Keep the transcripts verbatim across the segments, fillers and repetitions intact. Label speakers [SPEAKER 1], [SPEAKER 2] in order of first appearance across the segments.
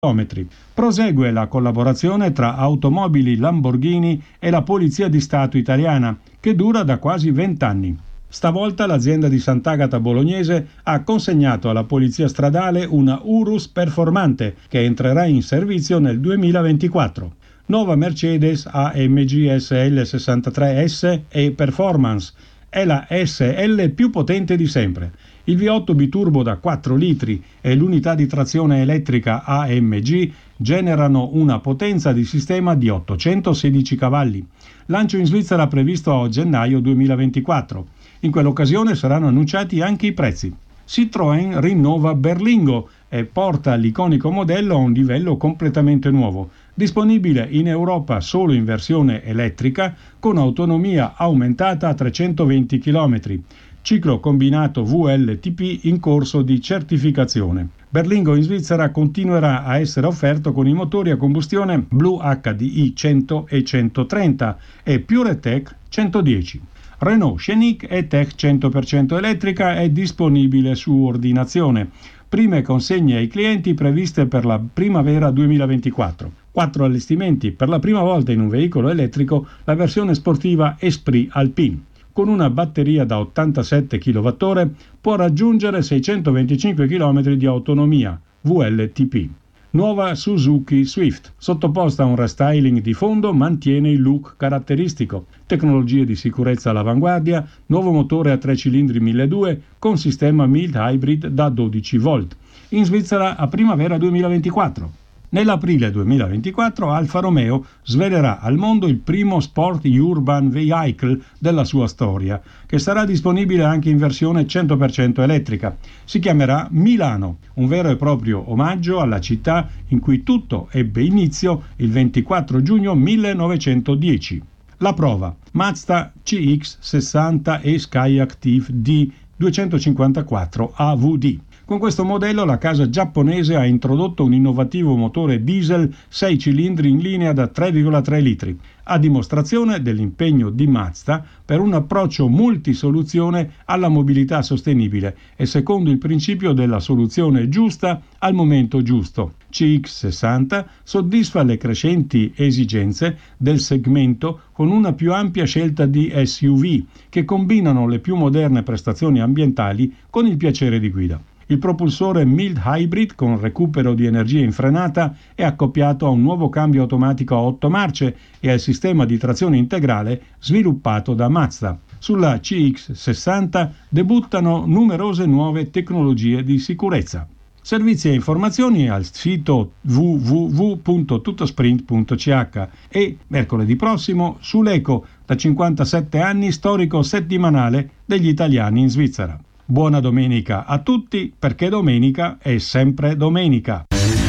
[SPEAKER 1] chilometri. Prosegue la collaborazione tra Automobili Lamborghini e la Polizia di Stato italiana, che dura da quasi vent'anni. Stavolta l'azienda di Sant'Agata Bolognese ha consegnato alla Polizia Stradale una Urus performante che entrerà in servizio nel duemilaventiquattro. Nuova Mercedes A M G S L sessantatré S e Performance. È la S L più potente di sempre. Il V otto biturbo da quattro litri e l'unità di trazione elettrica A M G generano una potenza di sistema di ottocentosedici cavalli. Lancio in Svizzera previsto a gennaio duemilaventiquattro. In quell'occasione saranno annunciati anche i prezzi. Citroën rinnova Berlingo e porta l'iconico modello a un livello completamente nuovo. Disponibile in Europa solo in versione elettrica con autonomia aumentata a trecentoventi chilometri. Ciclo combinato V L T P in corso di certificazione. Berlingo in Svizzera continuerà a essere offerto con i motori a combustione Blue H D I cento e centotrenta e PureTech centodieci. Renault Scenic E-Tech cento per cento elettrica è disponibile su ordinazione. Prime consegne ai clienti previste per la primavera duemilaventiquattro. Quattro allestimenti, per la prima volta in un veicolo elettrico, la versione sportiva Esprit Alpine. Con una batteria da ottantasette chilowattora può raggiungere seicentoventicinque chilometri di autonomia, V L T P. Nuova Suzuki Swift, sottoposta a un restyling di fondo, mantiene il look caratteristico. Tecnologie di sicurezza all'avanguardia, nuovo motore a tre cilindri milleduecento con sistema mild hybrid da dodici volt. In Svizzera a primavera duemilaventiquattro. Nell'aprile duemilaventiquattro Alfa Romeo svelerà al mondo il primo Sport Urban Vehicle della sua storia, che sarà disponibile anche in versione cento per cento elettrica. Si chiamerà Milano, un vero e proprio omaggio alla città in cui tutto ebbe inizio il ventiquattro giugno millenovecentodieci. La prova: Mazda C X sessanta e Skyactiv D duecentocinquantaquattro A V D. Con questo modello la casa giapponese ha introdotto un innovativo motore diesel sei cilindri in linea da tre virgola tre litri, a dimostrazione dell'impegno di Mazda per un approccio multisoluzione alla mobilità sostenibile e secondo il principio della soluzione giusta al momento giusto. C X sessanta soddisfa le crescenti esigenze del segmento con una più ampia scelta di S U V che combinano le più moderne prestazioni ambientali con il piacere di guida. Il propulsore mild hybrid con recupero di energia in frenata è accoppiato a un nuovo cambio automatico a otto marce e al sistema di trazione integrale sviluppato da Mazda. Sulla C X sessanta debuttano numerose nuove tecnologie di sicurezza. Servizi e informazioni al sito w w w punto tuttosprint punto c h e mercoledì prossimo sull'Eco, da cinquantasette anni storico settimanale degli italiani in Svizzera. Buona domenica a tutti, perché domenica è sempre domenica.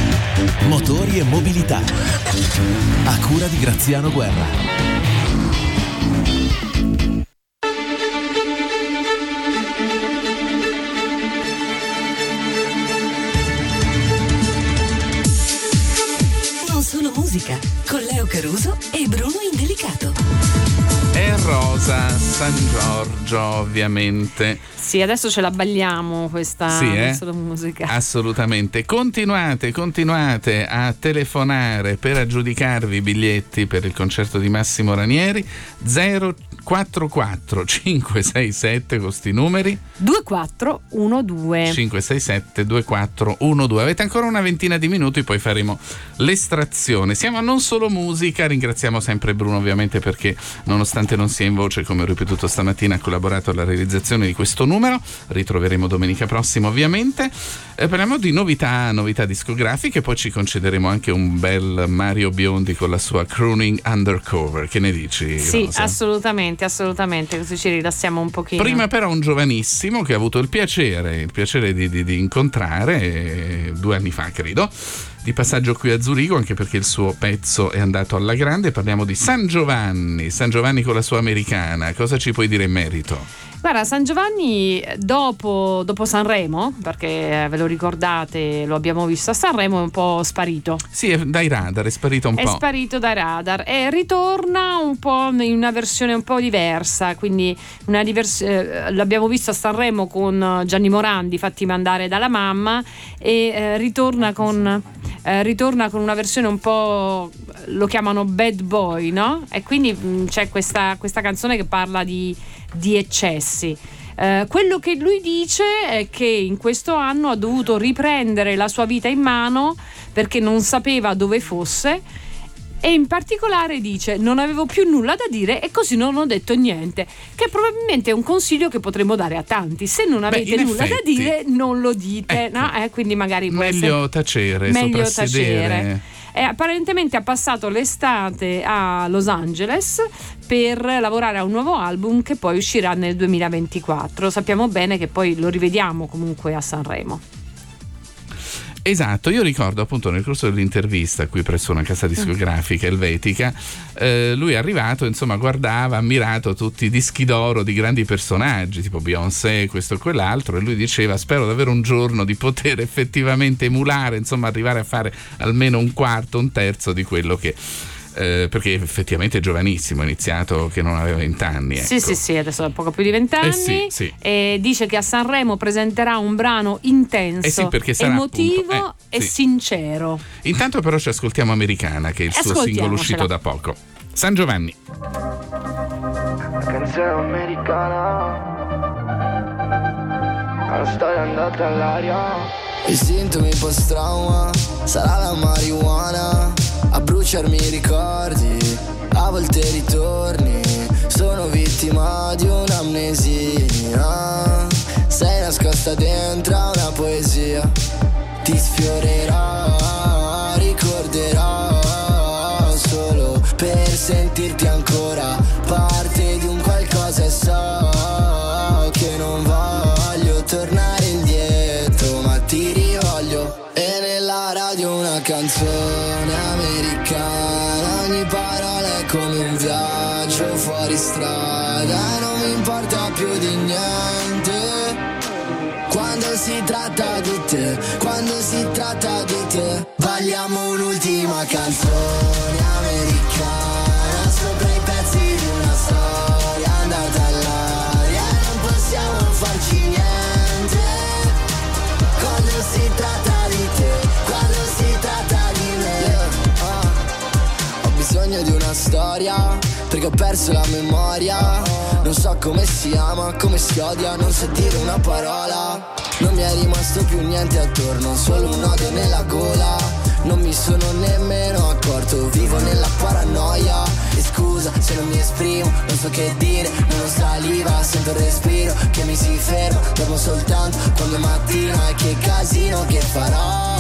[SPEAKER 2] Motori e mobilità, a cura di Graziano Guerra.
[SPEAKER 3] Non solo musica, con Leo Caruso e Bruno Indelicato.
[SPEAKER 4] È Rosa San Giorgio, ovviamente.
[SPEAKER 5] Sì, adesso ce la balliamo questa
[SPEAKER 4] sì, eh?
[SPEAKER 5] solo musica.
[SPEAKER 4] Assolutamente. Continuate, continuate a telefonare per aggiudicarvi i biglietti per il concerto di Massimo Ranieri. zero quattro quattro cinque sei sette con sti numeri
[SPEAKER 5] due quattro uno due
[SPEAKER 4] cinque sei sette due quattro uno due. Avete ancora una ventina di minuti, poi faremo l'estrazione. Siamo a Non Solo Musica. Ringraziamo sempre Bruno, ovviamente, perché nonostante non sia in voce, come ho ripetuto stamattina, ha collaborato alla realizzazione di questo numero. Ritroveremo domenica prossima, ovviamente. E parliamo di novità, novità discografiche, poi ci concederemo anche un bel Mario Biondi con la sua Crooning Undercover. Che ne dici,
[SPEAKER 5] Sì,
[SPEAKER 4] Rosa?
[SPEAKER 5] assolutamente, assolutamente, così ci rilassiamo un pochino.
[SPEAKER 4] Prima però un giovanissimo che ha avuto il piacere, il piacere di, di, di incontrare eh, due anni fa, credo, di passaggio qui a Zurigo, anche perché il suo pezzo è andato alla grande. Parliamo di San Giovanni, San Giovanni con la sua americana. Cosa ci puoi dire in merito?
[SPEAKER 5] Guarda, San Giovanni dopo, dopo Sanremo, perché ve lo ricordate, lo abbiamo visto a Sanremo, è un po' sparito.
[SPEAKER 4] Sì, è dai radar, è sparito un
[SPEAKER 5] è
[SPEAKER 4] po'.
[SPEAKER 5] È sparito dai radar e ritorna un po' in una versione un po' diversa, quindi una divers- eh, l'abbiamo visto a Sanremo con Gianni Morandi, fatti mandare dalla mamma, e eh, ritorna con eh, ritorna con una versione un po', lo chiamano bad boy, no? E quindi mh, c'è questa, questa canzone che parla di di eccessi. Eh, quello che lui dice è che in questo anno ha dovuto riprendere la sua vita in mano perché non sapeva dove fosse, e in particolare dice: non avevo più nulla da dire e così non ho detto niente, che probabilmente è un consiglio che potremmo dare a tanti. Se non avete
[SPEAKER 4] Beh,
[SPEAKER 5] nulla
[SPEAKER 4] effetti,
[SPEAKER 5] da dire non lo dite,
[SPEAKER 4] ecco,
[SPEAKER 5] no? Eh, quindi magari può
[SPEAKER 4] meglio
[SPEAKER 5] essere
[SPEAKER 4] tacere,
[SPEAKER 5] meglio
[SPEAKER 4] soprassedere.
[SPEAKER 5] tacere. E apparentemente ha passato l'estate a Los Angeles per lavorare a un nuovo album che poi uscirà nel duemilaventiquattro. Sappiamo bene che poi lo rivediamo comunque a Sanremo.
[SPEAKER 4] Esatto, io ricordo appunto nel corso dell'intervista qui presso una casa discografica elvetica, eh, lui è arrivato, insomma, guardava, ammirato tutti i dischi d'oro di grandi personaggi tipo Beyoncé, questo e quell'altro, e lui diceva: spero davvero un giorno di poter effettivamente emulare, insomma arrivare a fare almeno un quarto, un terzo di quello che... Eh, perché effettivamente è giovanissimo, ha iniziato che non aveva vent'anni, ecco.
[SPEAKER 5] Sì, sì, sì, adesso ha poco più di vent'anni.
[SPEAKER 4] Eh sì, sì.
[SPEAKER 5] E dice che a Sanremo presenterà un brano intenso,
[SPEAKER 4] eh sì, perché sarà
[SPEAKER 5] emotivo
[SPEAKER 4] appunto, eh,
[SPEAKER 5] e
[SPEAKER 4] sì.
[SPEAKER 5] sincero.
[SPEAKER 4] Intanto però ci ascoltiamo Americana, che è il suo singolo uscito da poco. San Giovanni.
[SPEAKER 6] La canzone americana, una storia andata all'aria.
[SPEAKER 7] I sintomi post-trauma, sarà la marijuana a bruciarmi i ricordi, a volte ritorni. Sono vittima di un'amnesia, sei nascosta dentro a una poesia. Ti sfiorerò, ricorderò solo per sentirti ancora parte di un qualcosa, e so che non voglio tornare indietro, ma ti rivoglio. E nella radio una canzone americana, ogni parola è come un viaggio fuori strada, non mi importa più di niente. Quando si tratta di te, quando si tratta di te, balliamo un'ultima canzone americana sopra i pezzi di una storia andata all'aria, non possiamo farci niente. Quando si tratta di te, quando si tratta di me, yeah. ah. Ho bisogno di una storia perché ho perso la memoria. Non so come si ama, come si odia, non so dire una parola. Non mi è rimasto più niente attorno, solo un odio nella gola. Non mi sono nemmeno accorto, vivo nella paranoia. E scusa se non mi esprimo, non so che dire, non ho saliva, sento il respiro che mi si ferma. Dormo soltanto quando è mattino, e che casino che farò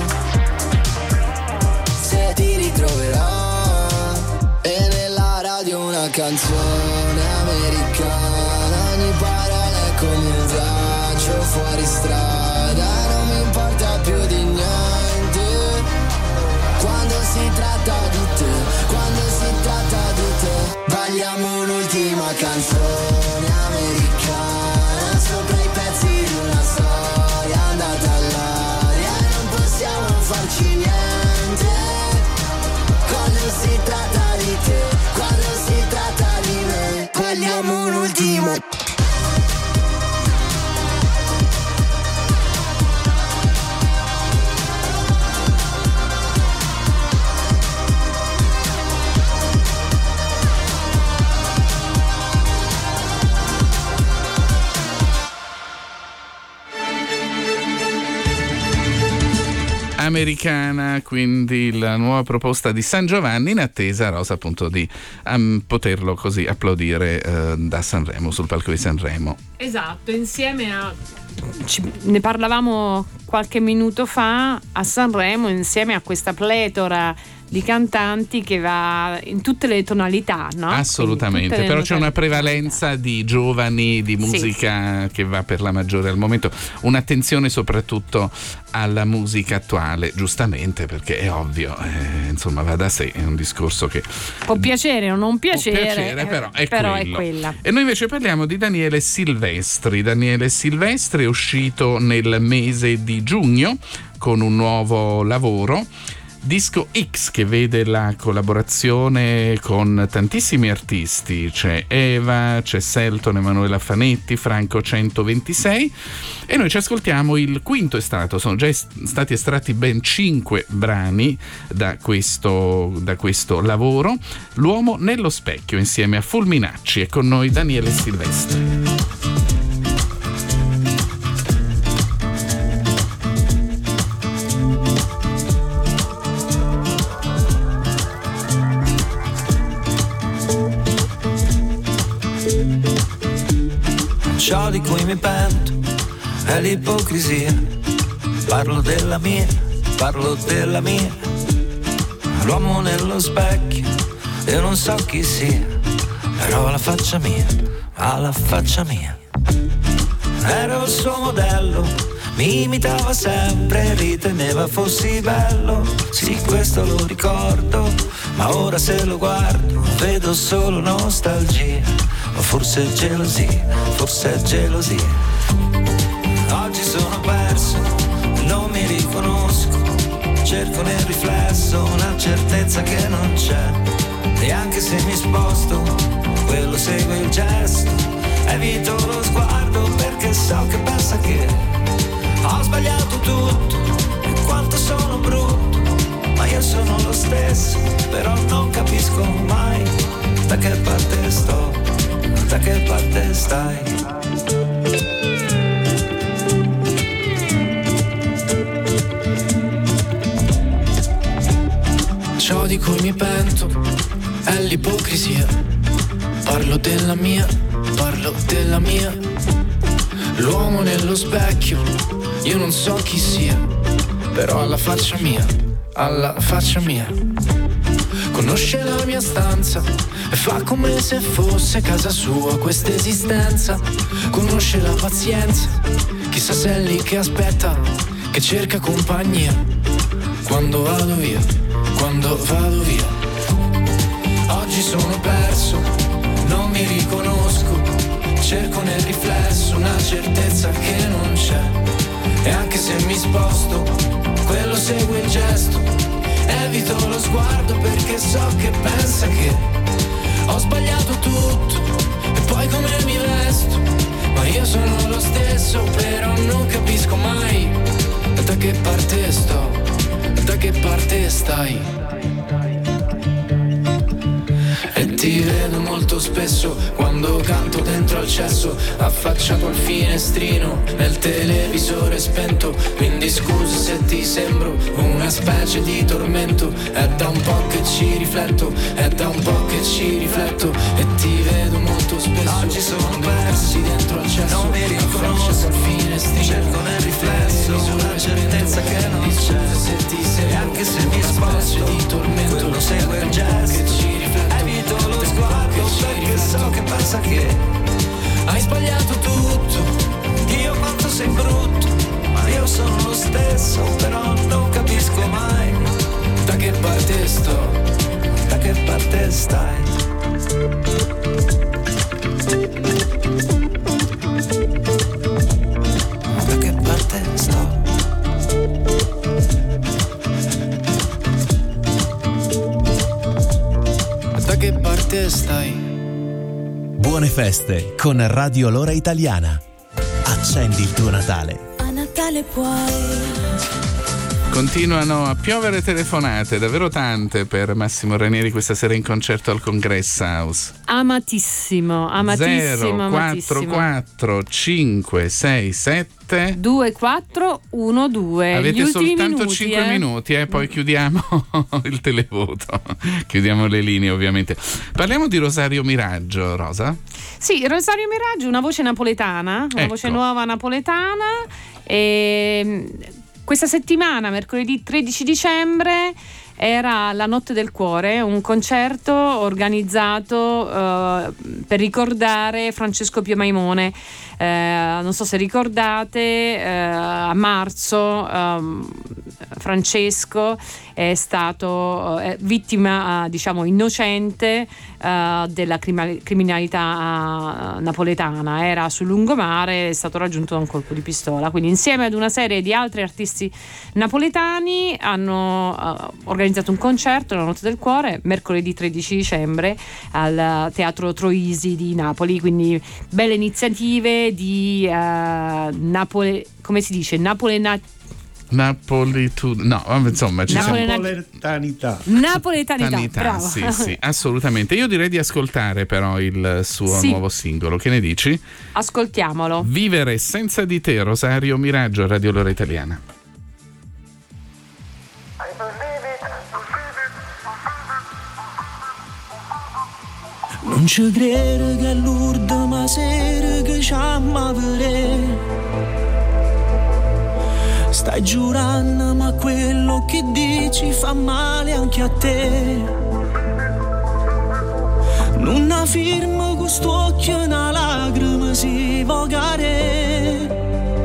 [SPEAKER 7] se ti ritroverò. E nella radio una canzone americana, ogni parola è come un viaggio fuori strada, non mi importa più di niente. Quando si tratta di te, quando si tratta di te, balliamo un'ultima canzone americana sopra i pezzi di una storia andata all'aria, e non possiamo farci niente. Quando si tratta di te, quando si tratta di me, balliamo un'ultima.
[SPEAKER 4] Americana, quindi la nuova proposta di San Giovanni, in attesa, Rosa, appunto di um, poterlo così applaudire uh, da Sanremo, sul palco di Sanremo.
[SPEAKER 5] Esatto, insieme a ci, ne parlavamo qualche minuto fa a Sanremo, insieme a questa pletora di cantanti che va in tutte le tonalità, no?
[SPEAKER 4] Assolutamente, però
[SPEAKER 5] tonalità.
[SPEAKER 4] C'è una prevalenza di giovani, di musica sì. che va per la maggiore al momento, un'attenzione soprattutto alla musica attuale, giustamente, perché è ovvio, eh, insomma va da sé, è un discorso che
[SPEAKER 5] può piacere o non piacere,
[SPEAKER 4] può piacere però, è,
[SPEAKER 5] però è
[SPEAKER 4] quello.
[SPEAKER 5] quella.
[SPEAKER 4] E noi invece parliamo di Daniele Silvestri. Daniele Silvestri è uscito nel mese di giugno con un nuovo lavoro, Disco X, che vede la collaborazione con tantissimi artisti. C'è Eva, c'è Selton, Emanuela Fanetti, Franco centoventisei, e noi ci ascoltiamo il quinto estratto. Sono già est- stati estratti ben cinque brani da questo, da questo lavoro. L'uomo nello specchio, insieme a Fulminacci. E con noi Daniele Silvestri.
[SPEAKER 8] Ciò di cui mi pento è l'ipocrisia. Parlo della mia, parlo della mia. L'uomo nello specchio, io non so chi sia, però la faccia mia, ha la faccia mia. Ero il suo modello, mi imitava sempre, riteneva fossi bello. Sì, questo lo ricordo, ma ora se lo guardo vedo solo nostalgia. O forse gelosia, forse è gelosia. Oggi sono perso, non mi riconosco. Cerco nel riflesso una certezza che non c'è. E anche se mi sposto, quello segue il gesto. Evito lo sguardo perché so che pensa che ho sbagliato tutto e quanto sono brutto. Ma io sono lo stesso, però non capisco mai da che parte sto. Da che parte stai?
[SPEAKER 9] Ciò di cui mi pento è l'ipocrisia. Parlo della mia, parlo della mia. L'uomo nello specchio, io non so chi sia, però alla faccia mia, alla faccia mia. Conosce la mia stanza e fa come se fosse casa sua questa esistenza. Conosce la pazienza, chissà se è lì che aspetta, che cerca compagnia quando vado via, quando vado via. Oggi sono perso, non mi riconosco. Cerco nel riflesso una certezza che non c'è. E anche se mi sposto, quello segue il gesto. Evito lo sguardo perché so che pensa che ho sbagliato tutto e poi come mi vesto. Ma io sono lo stesso, però non capisco mai da che parte sto, da che parte stai. E ti vedo molto spesso quando canto dentro al cesso, affacciato al finestrino nel televisore spento. Quindi scusa se ti sembro una specie di tormento. È da un po' che ci rifletto, è da un po' che ci rifletto. E ti vedo molto spesso. Oggi sono persi dentro al cesso, non mi riconosco al finestrino, cerco nel riflesso una certezza che non c'è. Se ti sembro, e anche se mi sposto di tormento, quello segue il gesto. Evito lo sguardo perché so che pensa che hai sbagliato tutto. Dio quanto sei brutto, ma io sono lo stesso, però non capisco mai da che parte sto, da che parte stai. Da che parte sto? Da che parte stai?
[SPEAKER 2] Buone feste con Radio L'Ora Italiana. Accendi il tuo Natale.
[SPEAKER 10] A Natale puoi
[SPEAKER 4] Continuano a piovere telefonate, davvero tante per Massimo Ranieri questa sera in concerto al Congress House.
[SPEAKER 5] Amatissimo, amatissimo,
[SPEAKER 4] zero quattro quattro cinque sei sette
[SPEAKER 5] due quattro uno due.
[SPEAKER 4] Avete
[SPEAKER 5] Gli
[SPEAKER 4] soltanto
[SPEAKER 5] minuti,
[SPEAKER 4] cinque
[SPEAKER 5] eh?
[SPEAKER 4] minuti e eh, poi chiudiamo il televoto, chiudiamo le linee ovviamente. Parliamo di Rosario Miraggio, Rosa?
[SPEAKER 5] Sì, Rosario Miraggio, una voce napoletana, una
[SPEAKER 4] ecco.
[SPEAKER 5] voce nuova napoletana. E questa settimana, mercoledì tredici dicembre, era la Notte del Cuore, un concerto organizzato eh, per ricordare Francesco Pio Maimone. Eh, non so se ricordate, eh, a marzo eh, Francesco è stato eh, vittima, eh, diciamo, innocente eh, della crima- criminalità eh, napoletana. Era sul lungomare, è stato raggiunto da un colpo di pistola. Quindi insieme ad una serie di altri artisti napoletani hanno eh, organizzato un concerto, la Notte del Cuore, mercoledì tredici dicembre al Teatro Troisi di Napoli. Quindi belle iniziative di uh, Napoli, come si dice? Napolena...
[SPEAKER 4] Napolitud... No, insomma, ci
[SPEAKER 5] Napolena...
[SPEAKER 4] siamo...
[SPEAKER 1] Napoletanità.
[SPEAKER 5] Napoletanità,
[SPEAKER 4] Tanità,
[SPEAKER 5] bravo.
[SPEAKER 4] sì, sì, assolutamente. Io direi di ascoltare però il suo
[SPEAKER 5] Sì.
[SPEAKER 4] nuovo singolo. Che ne dici?
[SPEAKER 5] Ascoltiamolo.
[SPEAKER 4] Vivere senza di te, Rosario Miraggio, Radio L'Ora Italiana.
[SPEAKER 8] Non ci credo che è l'ultima sera che ci avremo. Stai giurando, ma quello che dici fa male anche a te. Non una firma quest'occhio, una lacrima si vogare.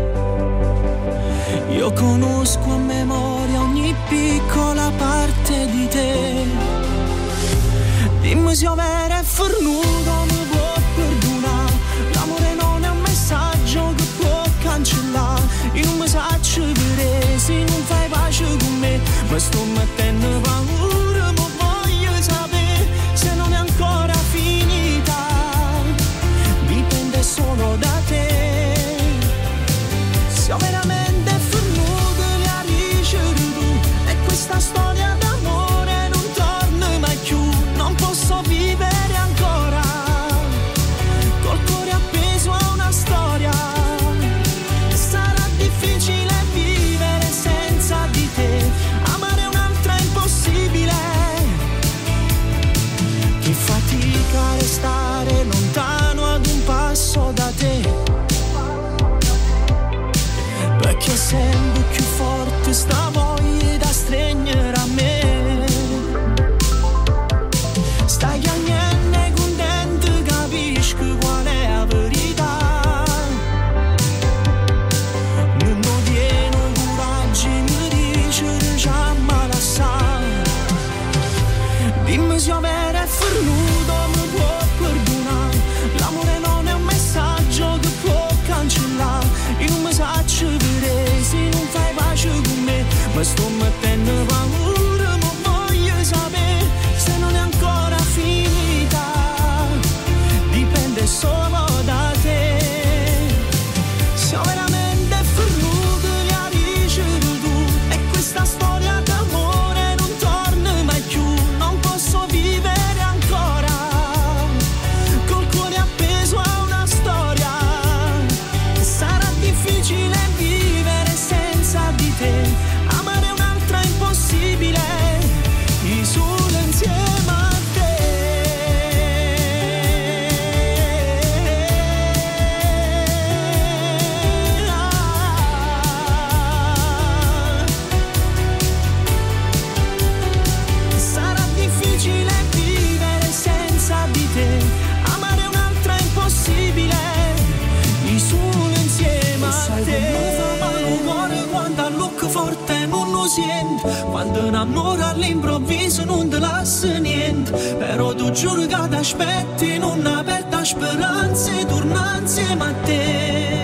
[SPEAKER 8] Io conosco a memoria ogni piccola parte di te. Dimmi se io vero e fornuto mi può perdonare. L'amore non è un messaggio che può cancellare. Io non mi saccio vedere se non fai pace con me. Ma sto mettendo paura, ma voglio sapere se non è ancora finita. Dipende solo da te. Se io veramente fornuto le ha ricevuto. E questa storia d'amore non torna mai più. Non posso vivere ancora col cuore appeso a una storia. Sarà difficile vivere senza di te. Amare un'altra è impossibile. Che fatica restare lontano ad un passo da te. Perché sempre più forte sta voglia da stringere a me. Stai chiamando e contento, capisco qual è la verità. Non mi tiene coraggio, mi dice che ci ammalassa. Dimmi se io vero e fornuto mi può perdonare. L'amore non è un messaggio che può cancellare. Io non mi saccio vedere se non fai pace con me. Ma sto mettendo paura, ma voglio sapere se non è ancora finita. Dipende solo da te. Se io veramente fornuto le ha ricevuto. E questa storia d'amore non torna mai più. Non posso vivere ancora col cuore appeso a una storia. Sarà difficile vivere senza di te. Amare un'altra è impossibile. Io solo insieme a te. Sarà difficile vivere senza di te. Amare un'altra è impossibile. Io solo insieme a te. Il cuore quando all'occhio forte non lo sente. Quando un amore all'improvviso non ti lascia niente. Però tu giuro che ti aspetti, non aperta speranze, torna insieme a te.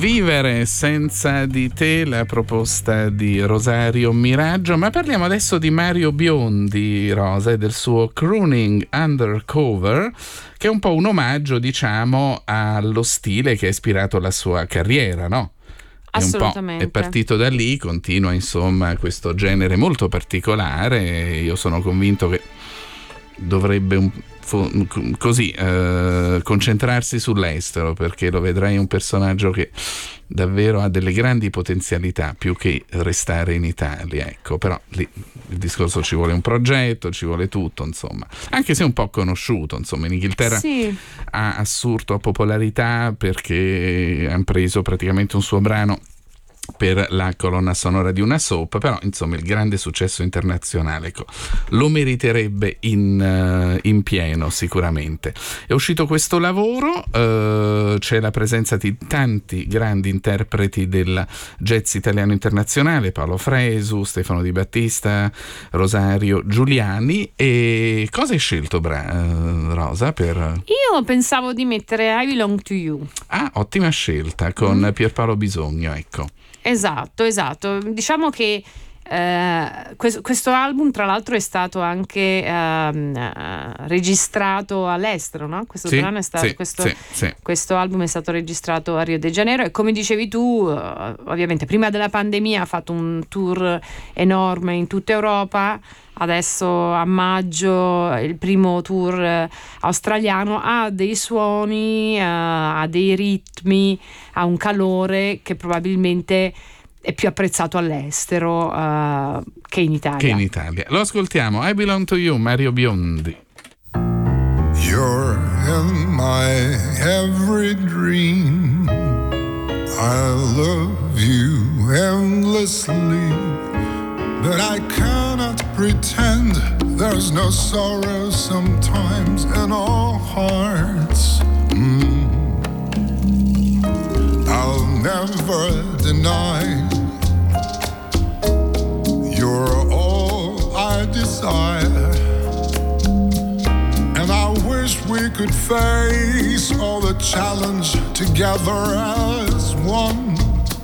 [SPEAKER 4] Vivere senza di te, la proposta di Rosario Miraggio, ma parliamo adesso di Mario Biondi, Rosa, e del suo Crooning Undercover, che è un po' un omaggio, diciamo, allo stile che ha ispirato la sua carriera, no? È
[SPEAKER 5] Assolutamente.
[SPEAKER 4] Un po', è partito da lì, continua insomma questo genere molto particolare. Io sono convinto che dovrebbe un così eh, concentrarsi sull'estero, perché lo vedrai un personaggio che davvero ha delle grandi potenzialità più che restare in Italia, ecco. Però lì il discorso, ci vuole un progetto, ci vuole tutto, insomma, anche se è un po' conosciuto, insomma, in Inghilterra sì. ha assurto popolarità perché hanno preso praticamente un suo brano per la colonna sonora di una soap, però insomma il grande successo internazionale, ecco, lo meriterebbe in, uh, in pieno sicuramente. È uscito questo lavoro, uh, c'è la presenza di tanti grandi interpreti del jazz italiano internazionale, Paolo Fresu, Stefano Di Battista, Rosario Giuliani. E cosa hai scelto, Bra- uh, Rosa? Per...
[SPEAKER 5] Io pensavo di mettere I Belong to You.
[SPEAKER 4] Ah, ottima scelta, con mm. Pierpaolo Bisogno, ecco.
[SPEAKER 5] Esatto, esatto. Diciamo che eh, questo, questo album tra l'altro è stato anche eh, uh, registrato all'estero, no? Questo,
[SPEAKER 4] sì,
[SPEAKER 5] brano è stato,
[SPEAKER 4] sì,
[SPEAKER 5] questo,
[SPEAKER 4] sì, sì.
[SPEAKER 5] questo album è stato registrato a Rio de Janeiro e, come dicevi tu, uh, ovviamente prima della pandemia ha fatto un tour enorme in tutta Europa. Adesso a maggio il primo tour eh, australiano, ha dei suoni, eh, ha dei ritmi, ha un calore che probabilmente è più apprezzato all'estero eh, che in Italia.
[SPEAKER 4] Che in Italia. Lo ascoltiamo, I Belong to You, Mario Biondi.
[SPEAKER 10] You're in my every dream. I love you endlessly. But I cannot pretend there's no sorrow sometimes in our hearts. Mm. I'll never deny you're all I desire. And I wish we could face all the challenge together as one.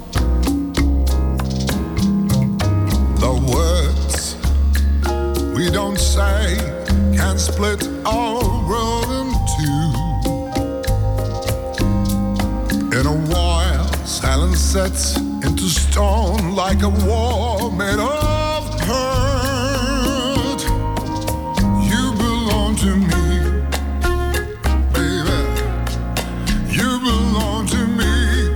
[SPEAKER 10] The words we don't say can split our world in two. In a while, silence sets into stone like a wall made of hurt. You belong to me, baby. You belong to me.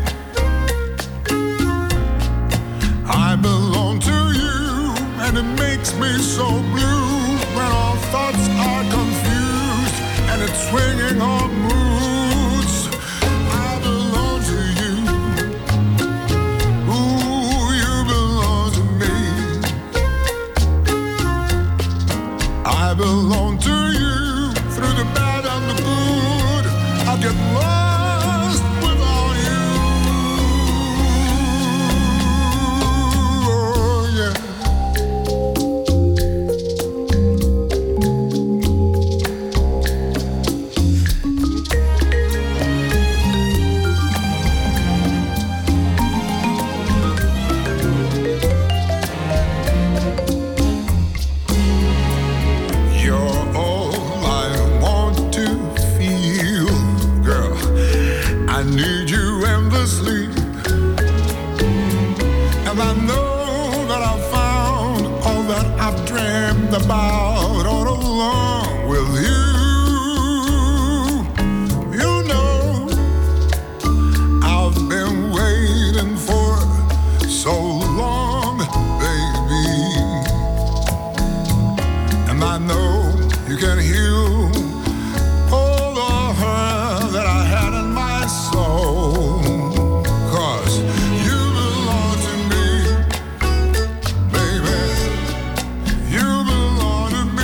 [SPEAKER 10] I belong to you, and it makes me so blue when our thoughts are confused and it's swinging our moods. I belong to you. Ooh, you belong to me. I belong to you through the bad and the good. I'll get lost without you. Oh, yeah. About all along with you. You know, I've been waiting for so long, baby. And I know you can heal all the hurt that I had in my soul. 'Cause you belong to me, baby. You belong to me.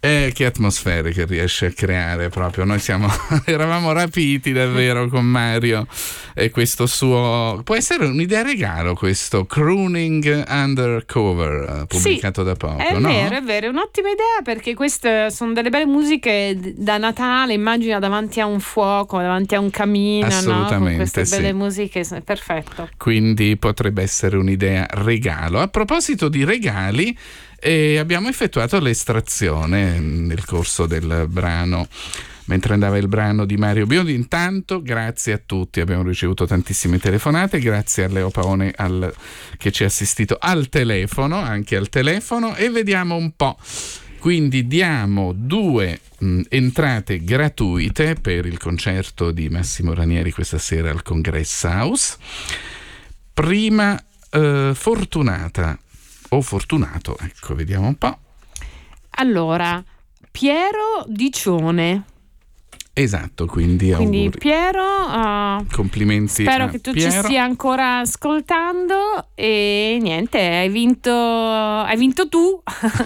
[SPEAKER 4] Eh, che atmosfere che riesce a creare proprio. Noi siamo eravamo rapiti davvero con Mario e questo suo, può essere un'idea regalo, questo Crooning Undercover, pubblicato
[SPEAKER 5] sì,
[SPEAKER 4] da poco.
[SPEAKER 5] È
[SPEAKER 4] no?
[SPEAKER 5] vero, è vero, è un'ottima idea, perché queste sono delle belle musiche da Natale, immagina davanti a un fuoco, davanti a un camino,
[SPEAKER 4] assolutamente,
[SPEAKER 5] no? Con queste
[SPEAKER 4] sì.
[SPEAKER 5] belle musiche, perfetto.
[SPEAKER 4] Quindi potrebbe essere un'idea regalo. A proposito di regali, e abbiamo effettuato l'estrazione nel corso del brano, mentre andava il brano di Mario Biondi. Intanto grazie a tutti, abbiamo ricevuto tantissime telefonate, grazie a Leo Paone al, che ci ha assistito al telefono, anche al telefono, e vediamo un po'. Quindi diamo due mh, entrate gratuite per il concerto di Massimo Ranieri questa sera al Congress House. Prima eh, Fortunata o Fortunato, ecco, vediamo un po'.
[SPEAKER 5] Allora, Piero Dicione.
[SPEAKER 4] Esatto, quindi,
[SPEAKER 5] quindi
[SPEAKER 4] auguri.
[SPEAKER 5] Piero, uh,
[SPEAKER 4] complimenti.
[SPEAKER 5] Spero che tu
[SPEAKER 4] Piero.
[SPEAKER 5] ci stia ancora ascoltando e niente, hai vinto, hai vinto tu.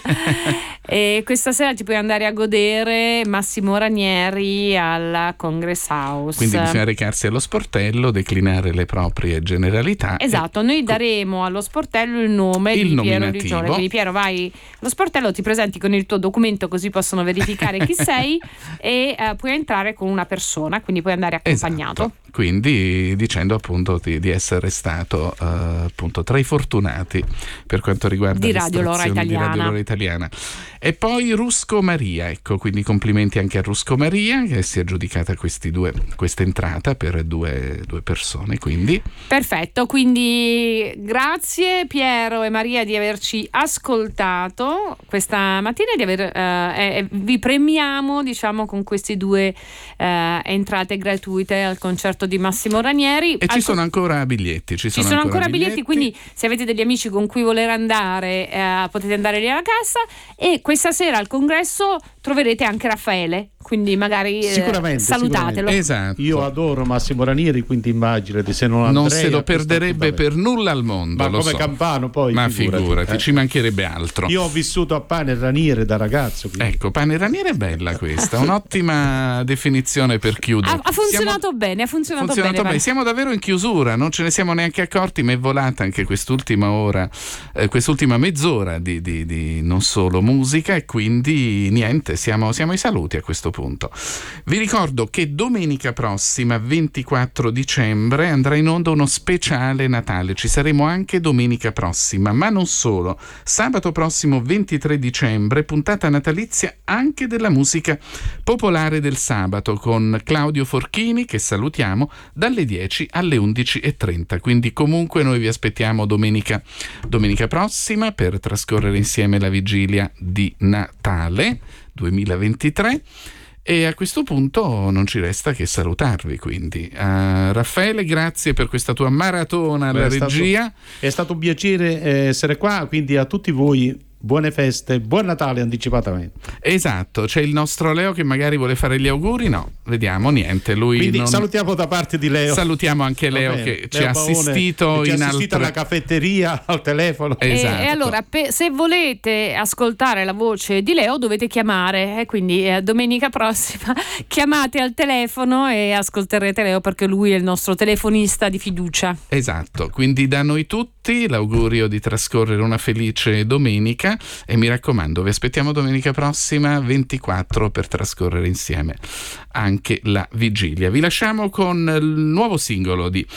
[SPEAKER 5] E questa sera ti puoi andare a godere Massimo Ranieri alla Congress House.
[SPEAKER 4] Quindi bisogna recarsi allo sportello, declinare le proprie generalità.
[SPEAKER 5] Esatto, noi daremo allo sportello il nome
[SPEAKER 4] il
[SPEAKER 5] di Piero Dicione. Quindi Piero, vai allo sportello, ti presenti con il tuo documento così possono verificare chi sei e uh, puoi entrare con una persona, quindi puoi andare accompagnato.
[SPEAKER 4] Esatto. Quindi dicendo appunto di, di essere stato uh, appunto tra i fortunati per quanto riguarda
[SPEAKER 5] di Radio Lora Italiana.
[SPEAKER 4] Di Radio Lora Italiana. E poi Rusco Maria, ecco, quindi complimenti anche a Rusco Maria che si è aggiudicata questi due, questa entrata per due, due persone, quindi.
[SPEAKER 5] Perfetto, quindi grazie Piero e Maria di averci ascoltato questa mattina, di aver, eh, vi premiamo diciamo con queste due eh, entrate gratuite al concerto di Massimo Ranieri.
[SPEAKER 4] E
[SPEAKER 5] al
[SPEAKER 4] ci sono ancora biglietti. Ci sono,
[SPEAKER 5] ci sono
[SPEAKER 4] ancora,
[SPEAKER 5] ancora biglietti,
[SPEAKER 4] biglietti,
[SPEAKER 5] quindi se avete degli amici con cui voler andare eh, potete andare lì alla cassa, e questa sera al congresso troverete anche Raffaele, quindi magari eh,
[SPEAKER 11] sicuramente,
[SPEAKER 5] salutatelo.
[SPEAKER 11] Sicuramente.
[SPEAKER 4] Esatto.
[SPEAKER 11] Io adoro Massimo Ranieri, quindi immaginate se non andrei,
[SPEAKER 4] non se lo perderebbe per nulla al mondo.
[SPEAKER 11] Ma
[SPEAKER 4] lo
[SPEAKER 11] come
[SPEAKER 4] so.
[SPEAKER 11] Campano poi.
[SPEAKER 4] Ma
[SPEAKER 11] figurati,
[SPEAKER 4] figurati,
[SPEAKER 11] eh.
[SPEAKER 4] ci mancherebbe altro.
[SPEAKER 11] Io ho vissuto a Pane e Ranieri da ragazzo. Quindi.
[SPEAKER 4] Ecco, Pane e Ranieri è bella questa, un'ottima definizione per chiudere.
[SPEAKER 5] Ha, ha funzionato
[SPEAKER 4] Siamo...
[SPEAKER 5] bene, ha funzionato,
[SPEAKER 4] funzionato bene.
[SPEAKER 5] bene.
[SPEAKER 4] Siamo davvero in chiusura, non ce ne siamo neanche accorti, ma è volata anche quest'ultima ora, eh, quest'ultima mezz'ora di, di, di non solo musica, e quindi niente, siamo, siamo ai saluti a questo punto. Vi ricordo che domenica prossima, ventiquattro dicembre, andrà in onda uno speciale Natale. Ci saremo anche domenica prossima, ma non solo. Sabato prossimo, ventitré dicembre, puntata natalizia anche della musica popolare del sabato, con Claudio Forchini, che salutiamo, dalle dieci alle undici e trenta. Quindi comunque noi vi aspettiamo domenica, domenica prossima per trascorrere insieme la vigilia di Natale duemilaventitré. E a questo punto non ci resta che salutarvi, quindi uh, Raffaele, grazie per questa tua maratona alla
[SPEAKER 11] Beh,
[SPEAKER 4] regia.
[SPEAKER 11] È stato, è stato un piacere essere qua, quindi a tutti voi buone feste, buon Natale anticipatamente.
[SPEAKER 4] Esatto, c'è il nostro Leo che magari vuole fare gli auguri, no, vediamo, niente, lui
[SPEAKER 11] quindi
[SPEAKER 4] non...
[SPEAKER 11] salutiamo da parte di Leo.
[SPEAKER 4] Salutiamo anche Leo che
[SPEAKER 11] Leo
[SPEAKER 4] ci ha
[SPEAKER 11] Paone,
[SPEAKER 4] assistito
[SPEAKER 11] che ci ha
[SPEAKER 4] in
[SPEAKER 11] assistito
[SPEAKER 4] altre...
[SPEAKER 11] alla caffetteria, al telefono.
[SPEAKER 4] Esatto.
[SPEAKER 5] E, e allora pe- se volete ascoltare la voce di Leo dovete chiamare, eh, quindi eh, domenica prossima chiamate al telefono e ascolterete Leo, perché lui è il nostro telefonista di fiducia.
[SPEAKER 4] Esatto, quindi da noi tutti l'augurio di trascorrere una felice domenica, e mi raccomando, vi aspettiamo domenica prossima ventiquattro per trascorrere insieme anche la vigilia. Vi lasciamo con il nuovo singolo di,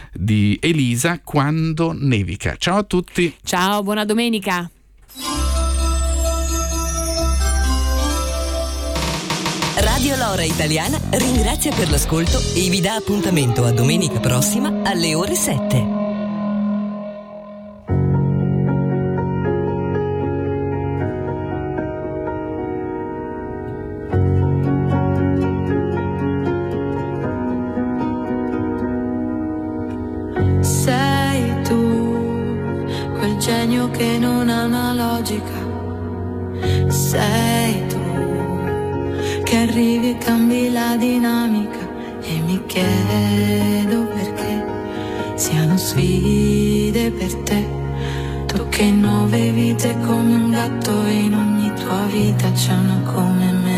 [SPEAKER 4] di Elisa, Quando nevica. Ciao a tutti.
[SPEAKER 5] Ciao, buona domenica.
[SPEAKER 3] Radio Lora Italiana ringrazia per l'ascolto e vi dà appuntamento a domenica prossima alle ore sette.
[SPEAKER 12] Sei tu, quel genio che non ha una logica. Sei tu, che arrivi e cambi la dinamica. E mi chiedo perché siano sfide per te fatto che nove vite come un gatto e in ogni tua vita c'è una come me.